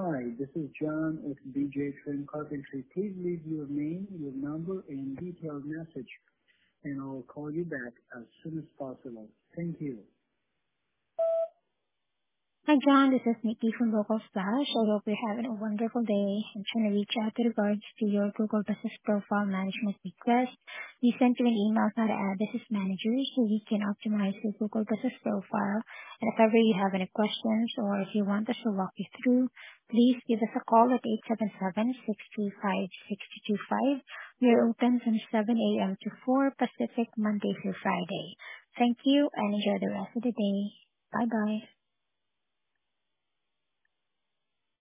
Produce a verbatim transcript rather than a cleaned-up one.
Hi, this is John with B J Trim Carpentry. Please leave your name, your number, and detailed message, and I'll call you back as soon as possible. Thank you. Hi, John. This is Nikki from Local Splash. I hope you're having a wonderful day. I'm trying to reach out with regards to your Google Business Profile Management request. We sent you an email how to add business managers so we can optimize your Google Business Profile. And if ever you have any questions or if you want us to walk you through, please give us a call at eight seven seven, six two five, six two two five. We're open from seven a.m. to four Pacific, Monday through Friday. Thank you and enjoy the rest of the day. Bye-bye.